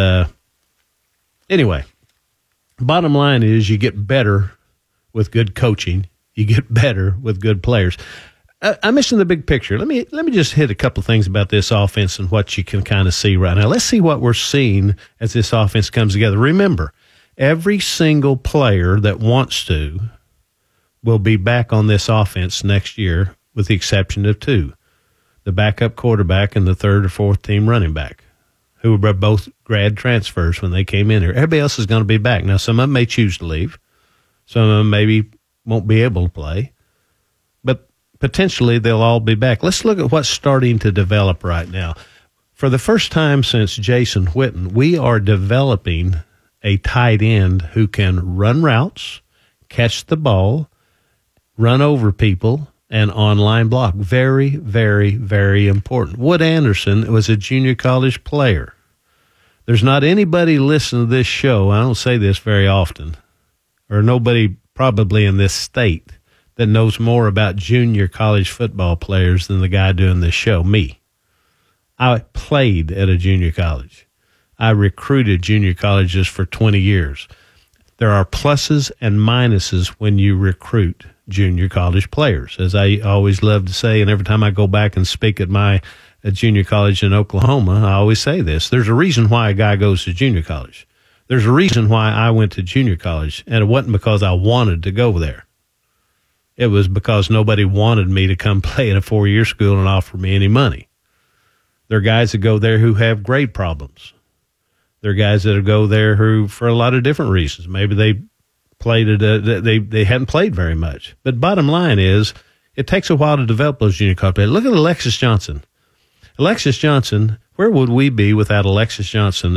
anyway, bottom line is you get better with good coaching. You get better with good players. I mentioned the big picture. Let me just hit a couple of things about this offense and what you can kind of see right now. Let's see what we're seeing as this offense comes together. Remember, every single player that wants to will be back on this offense next year, with the exception of two, the backup quarterback and the third or fourth team running back, who were both grad transfers when they came in here. Everybody else is going to be back. Now, some of them may choose to leave. Some of them maybe won't be able to play. But potentially they'll all be back. Let's look at what's starting to develop right now. For the first time since Jason Witten, we are developing a tight end who can run routes, catch the ball, run over people, and online block. Very, very, very important. Wood Anderson was a junior college player. There's not anybody listening to this show, I don't say this very often, or nobody probably in this state that knows more about junior college football players than the guy doing this show, me. I played at a junior college. I recruited junior colleges for 20 years. There are pluses and minuses when you recruit junior college players, as I always love to say, and every time I go back and speak at my junior college in Oklahoma, I always say this. There's a reason why a guy goes to junior college. There's a reason why I went to junior college, and it wasn't because I wanted to go there. It was because nobody wanted me to come play in a 4-year school and offer me any money. There are guys that go there who have grade problems. There are guys that go there who, for a lot of different reasons, maybe they played they hadn't played very much. But bottom line is, it takes a while to develop those junior college players. Look at Alexis Johnson. Alexis Johnson, where would we be without Alexis Johnson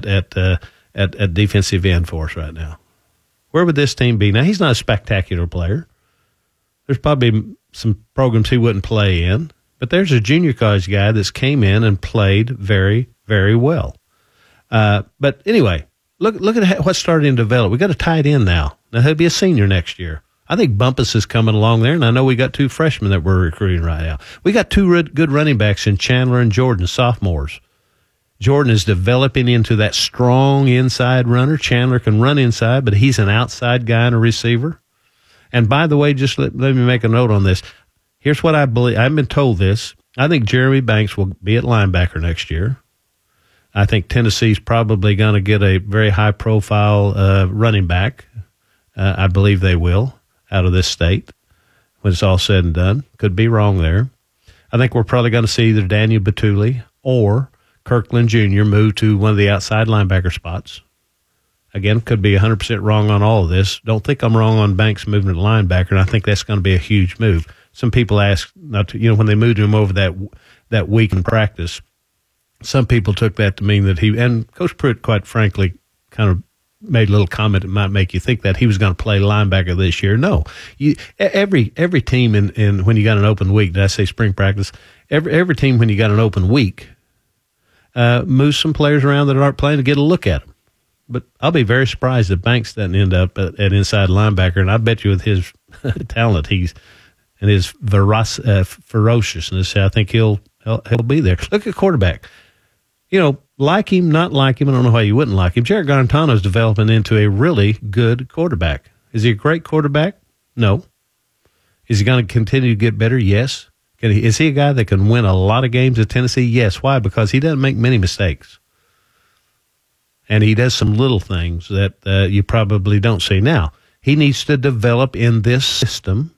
at defensive end for us right now? Where would this team be? Now, he's not a spectacular player. There's probably some programs he wouldn't play in, but there's a junior college guy that's came in and played very, very well. But anyway, look at what's starting to develop. We got a tight end now. Now, he'll be a senior next year. I think Bumpus is coming along there, and I know we got 2 freshmen that we're recruiting right now. We got 2 good running backs in Chandler and Jordan, sophomores. Jordan is developing into that strong inside runner. Chandler can run inside, but he's an outside guy and a receiver. And by the way, just let me make a note on this. Here's what I believe. I've been told this. I think Jeremy Banks will be at linebacker next year. I think Tennessee's probably going to get a very high-profile running back. I believe they will, out of this state, when it's all said and done. Could be wrong there. I think we're probably going to see either Daniel Batuli or Kirkland Jr. move to one of the outside linebacker spots. Again, could be 100% wrong on all of this. Don't think I'm wrong on Banks moving to linebacker, and I think that's going to be a huge move. Some people ask, when they moved him over that week in practice, some people took that to mean that and Coach Pruitt, quite frankly, kind of made a little comment that might make you think that he was going to play linebacker this year. No, every team in when you got an open week, did I say spring practice? Every team when you got an open week moves some players around that aren't playing to get a look at them. But I'll be very surprised if Banks doesn't end up at inside linebacker, and I bet you with his talent and his ferociousness, I think he'll be there. Look at quarterback. Like him, not like him, I don't know why you wouldn't like him. Jared Garantano is developing into a really good quarterback. Is he a great quarterback? No. Is he going to continue to get better? Yes. Is he a guy that can win a lot of games at Tennessee? Yes. Why? Because he doesn't make many mistakes. And he does some little things that you probably don't see. Now, he needs to develop in this system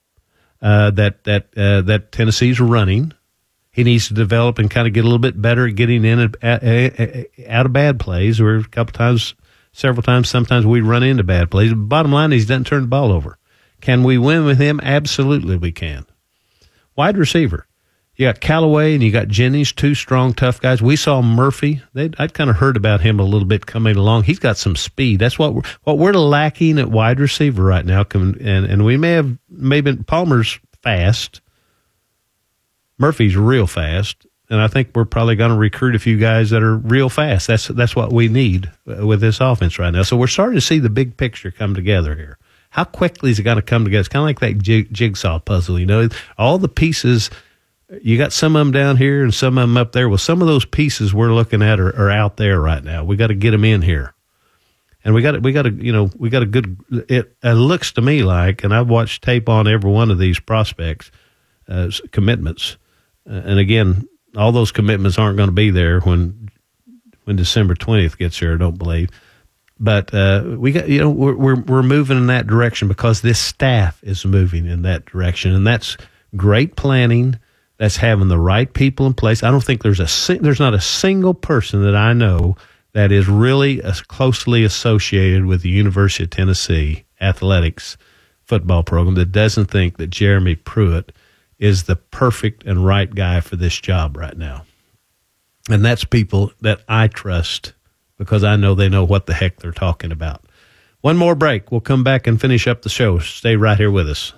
that Tennessee's running. He needs to develop and kind of get a little bit better at getting in out of bad plays. Or several times, sometimes we run into bad plays. But bottom line is he doesn't turn the ball over. Can we win with him? Absolutely we can. Wide receiver. You got Callaway and you got Jennings, two strong, tough guys. We saw Murphy. I'd kind of heard about him a little bit coming along. He's got some speed. That's what we're lacking at wide receiver right now. And we maybe Palmer's fast. Murphy's real fast. And I think we're probably going to recruit a few guys that are real fast. That's what we need with this offense right now. So we're starting to see the big picture come together here. How quickly is it going to come together? It's kind of like that jigsaw puzzle, you know. All the pieces, you got some of them down here and some of them up there. Well, some of those pieces we're looking at are out there right now. We got to get them in here. And we got a good, it looks to me like, and I've watched tape on every one of these prospects, commitments. And again, all those commitments aren't going to be there when December 20th gets here, I don't believe. But we got, we're moving in that direction because this staff is moving in that direction, and that's great planning. That's having the right people in place. I don't think there's not a single person that I know that is really closely associated with the University of Tennessee athletics football program that doesn't think that Jeremy Pruitt is the perfect and right guy for this job right now. And that's people that I trust because I know they know what the heck they're talking about. One more break. We'll come back and finish up the show. Stay right here with us.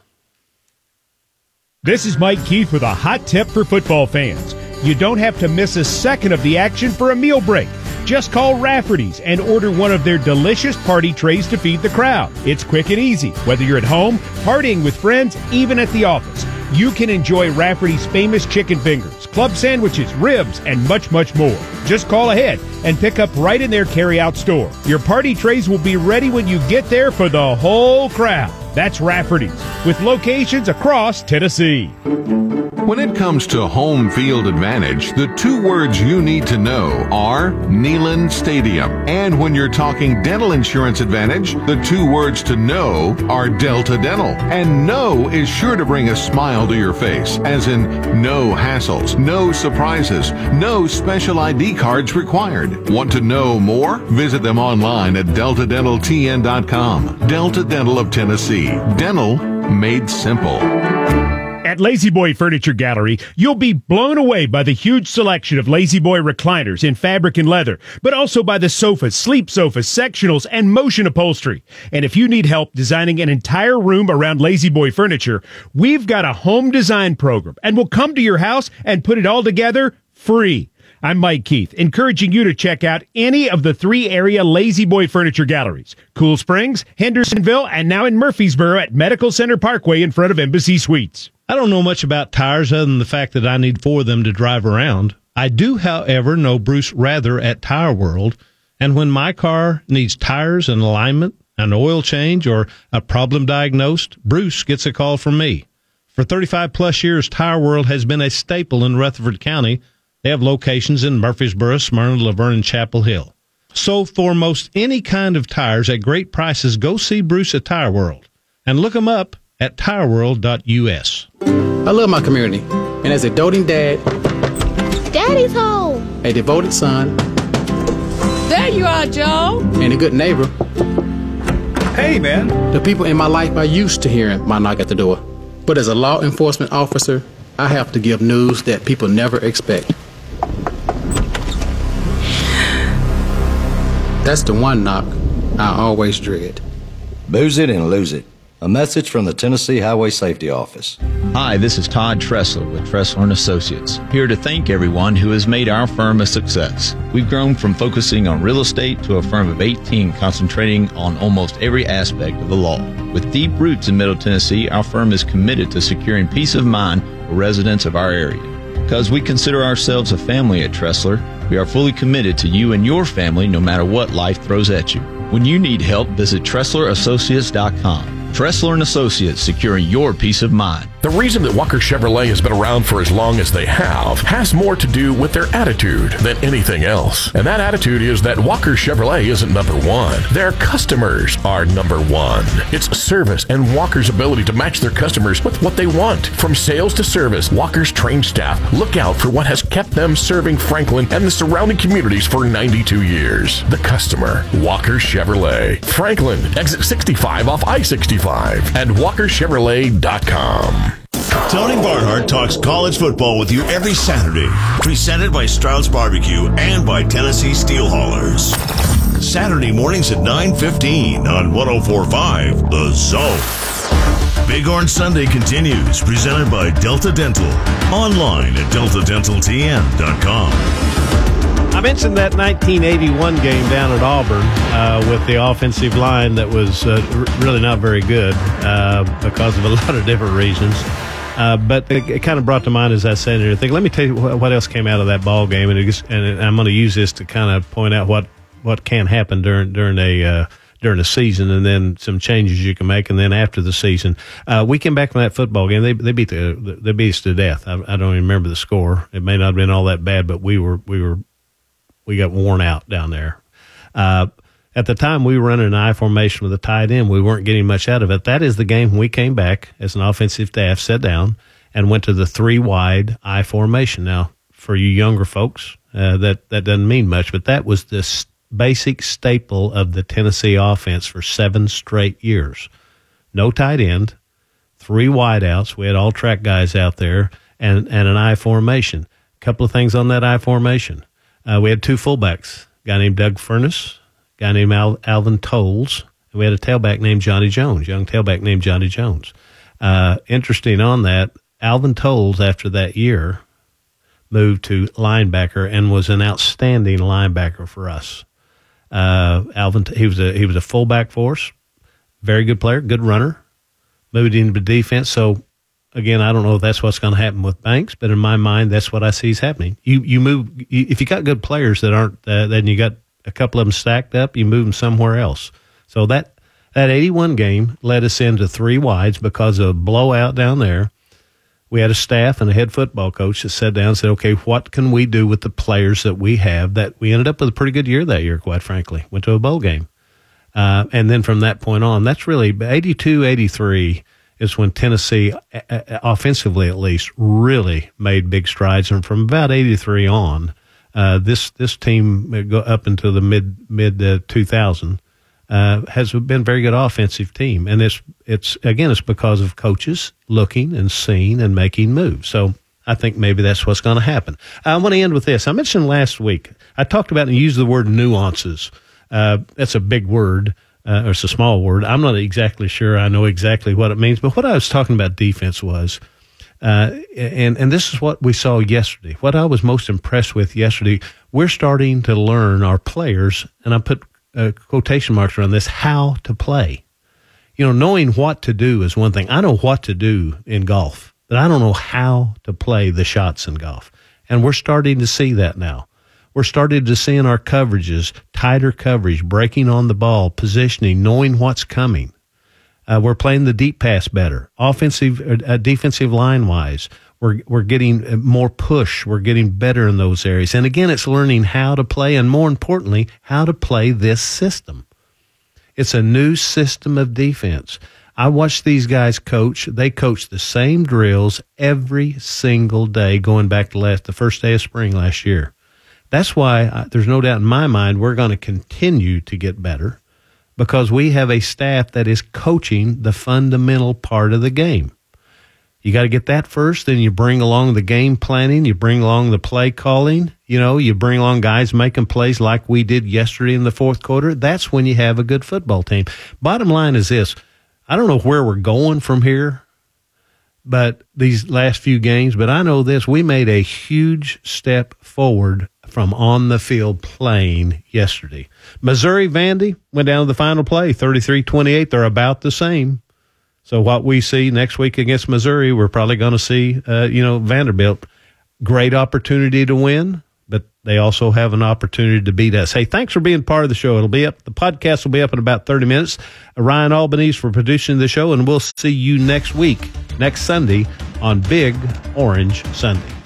This is Mike Keith with a hot tip for football fans. You don't have to miss a second of the action for a meal break. Just call Rafferty's and order one of their delicious party trays to feed the crowd. It's quick and easy. Whether you're at home, partying with friends, even at the office, you can enjoy Rafferty's famous chicken fingers, club sandwiches, ribs, and much, much more. Just call ahead and pick up right in their carry-out store. Your party trays will be ready when you get there for the whole crowd. That's Rafferty's, with locations across Tennessee. When it comes to home field advantage, the two words you need to know are Neyland Stadium. And when you're talking dental insurance advantage, the two words to know are Delta Dental. And no is sure to bring a smile to your face, as in no hassles, no surprises, no special ID cards required. Want to know more? Visit them online at deltadentaltn.com. Delta Dental of Tennessee. Dental made simple. At Lazy Boy Furniture Gallery, you'll be blown away by the huge selection of Lazy Boy recliners in fabric and leather, but also by the sofas, sleep sofas, sectionals, and motion upholstery. And if you need help designing an entire room around Lazy Boy furniture, we've got a home design program, and we'll come to your house and put it all together free. I'm Mike Keith, encouraging you to check out any of the 3 area Lazy Boy Furniture Galleries: Cool Springs, Hendersonville, and now in Murfreesboro at Medical Center Parkway in front of Embassy Suites. I don't know much about tires other than the fact that I need 4 of them to drive around. I do, however, know Bruce Rather at Tire World, and when my car needs tires and alignment, an oil change, or a problem diagnosed, Bruce gets a call from me. For 35-plus years, Tire World has been a staple in Rutherford County. They have locations in Murfreesboro, Smyrna, Laverne, and Chapel Hill. So for most any kind of tires at great prices, go see Bruce at Tire World and look them up at tireworld.us. I love my community, and as a doting dad, Daddy's home, a devoted son, there you are, Joe, and a good neighbor. Hey, man. The people in my life are used to hearing my knock at the door. But as a law enforcement officer, I have to give news that people never expect. That's the one knock I always dread. Booze it and lose it. A message from the Tennessee Highway Safety Office. Hi, this is Todd Tressler with Tressler & Associates, here to thank everyone who has made our firm a success. We've grown from focusing on real estate to a firm of 18 concentrating on almost every aspect of the law. With deep roots in Middle Tennessee, our firm is committed to securing peace of mind for residents of our area. Because we consider ourselves a family at Tressler, we are fully committed to you and your family no matter what life throws at you. When you need help, visit TresslerAssociates.com. Tressler & Associates, securing your peace of mind. The reason that Walker Chevrolet has been around for as long as they have has more to do with their attitude than anything else. And that attitude is that Walker Chevrolet isn't number one. Their customers are number one. It's service and Walker's ability to match their customers with what they want. From sales to service, Walker's trained staff look out for what has kept them serving Franklin and the surrounding communities for 92 years. The customer, Walker Chevrolet. Franklin, exit 65 off I-65 and WalkerChevrolet.com. Tony Barnhart talks college football with you every Saturday. Presented by Strauss Barbecue and by Tennessee Steel Haulers. Saturday mornings at 9:15 on 104.5 The Zone. Big Orange Sunday continues, presented by Delta Dental. Online at deltadentaltn.com. I mentioned that 1981 game down at Auburn with the offensive line that was really not very good because of a lot of different reasons. But it kind of brought to mind, as I said, and I think, let me tell you what else came out of that ball game, and I'm going to use this to kind of point out what can happen during a season, and then some changes you can make, and then after the season. We came back from that football game. They beat us to death. I don't even remember the score. It may not have been all that bad, but we got worn out down there. At the time, we were running an I formation with a tight end. We weren't getting much out of it. That is the game when we came back as an offensive staff, sat down, and went to the 3-wide I formation. Now, for you younger folks, that doesn't mean much, but that was the basic staple of the Tennessee offense for 7 straight years. No tight end, 3 wideouts. We had all track guys out there, and an I formation. A couple of things on that I formation. We had 2 fullbacks, a guy named Doug Furness, a guy named Alvin Tolles, and we had a tailback named Johnny Jones, young tailback named Johnny Jones. Interesting on that, Alvin Tolles, after that year, moved to linebacker and was an outstanding linebacker for us. Alvin, he was a fullback for us, very good player, good runner, moved into defense. So, again, I don't know if that's what's going to happen with Banks, but in my mind, that's what I see is happening. You move, if you got good players that aren't, then you got a couple of them stacked up, you move them somewhere else. So that 81 game led us into 3 wides because of a blowout down there. We had a staff and a head football coach that sat down and said, okay, what can we do with the players that we have? That we ended up with a pretty good year that year, quite frankly. Went to a bowl game. And then from that point on, that's really 82, 83 is when Tennessee, offensively at least, really made big strides. And from about 83 on, this team go up into the mid 2000 has been a very good offensive team, and it's because of coaches looking and seeing and making moves. So I think maybe that's what's going to happen. I want to end with this. I mentioned last week, I talked about and used the word nuances. That's a big word, or it's a small word. I'm not exactly sure I know exactly what it means, but what I was talking about defense was, and this is what we saw yesterday. What I was most impressed with yesterday, we're starting to learn our players, and I put quotation marks around this, how to play. You know, knowing what to do is one thing. I know what to do in golf, but I don't know how to play the shots in golf. And we're starting to see that now. We're starting to see in our coverages, tighter coverage, breaking on the ball, positioning, knowing what's coming. We're playing the deep pass better, defensive line-wise. We're getting more push. We're getting better in those areas. And again, it's learning how to play, and more importantly, how to play this system. It's a new system of defense. I watch these guys coach. They coach the same drills every single day, going back to the first day of spring last year. That's why there's no doubt in my mind we're going to continue to get better, because we have a staff that is coaching the fundamental part of the game. You got to get that first, then you bring along the game planning, you bring along the play calling, you bring along guys making plays like we did yesterday in the fourth quarter. That's when you have a good football team. Bottom line is this. I don't know where we're going from here, but these last few games, but I know this. We made a huge step forward from on the field playing yesterday. Missouri, Vandy went down to the final play, 33-28. They're about the same. So what we see next week against Missouri, we're probably going to see, Vanderbilt. Great opportunity to win, but they also have an opportunity to beat us. Hey, thanks for being part of the show. The podcast will be up in about 30 minutes. Ryan Albanese for producing the show, and we'll see you next week, next Sunday on Big Orange Sunday.